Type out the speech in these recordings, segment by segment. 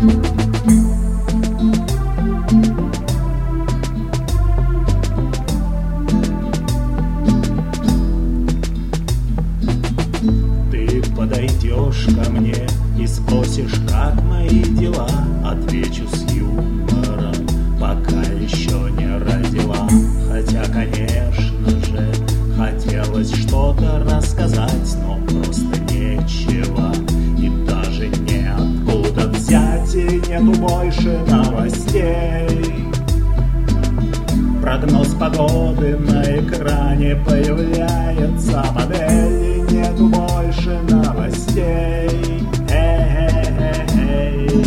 Ты подойдешь ко мне и спросишь, как мои дела. Отвечу с юмором, пока еще не родила. Хотя, конечно же, хотелось что-то рассказать, но просто нечего и даже неоткуда взять. И нету больше новостей. Прогноз погоды на экране, появляется модель. И нету больше новостей. Эй-эй-эй-эй.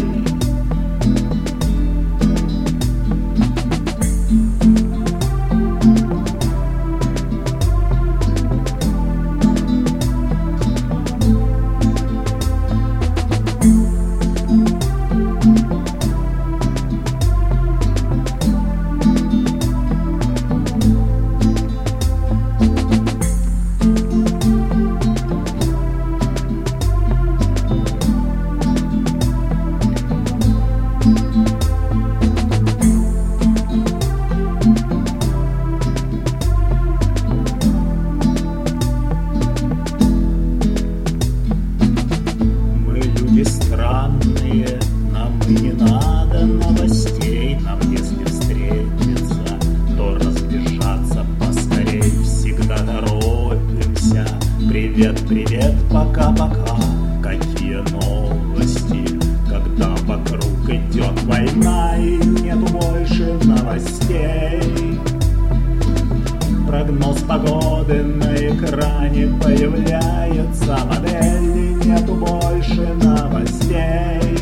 Странные, нам и не надо новостей. Нам, если встретиться, то разбежаться поскорей. Всегда торопимся. Привет, привет, пока-пока. Какие новости, когда вокруг идет война и нету больше новостей. Прогноз погоды на экране, появляется модель. И нету больше новостей.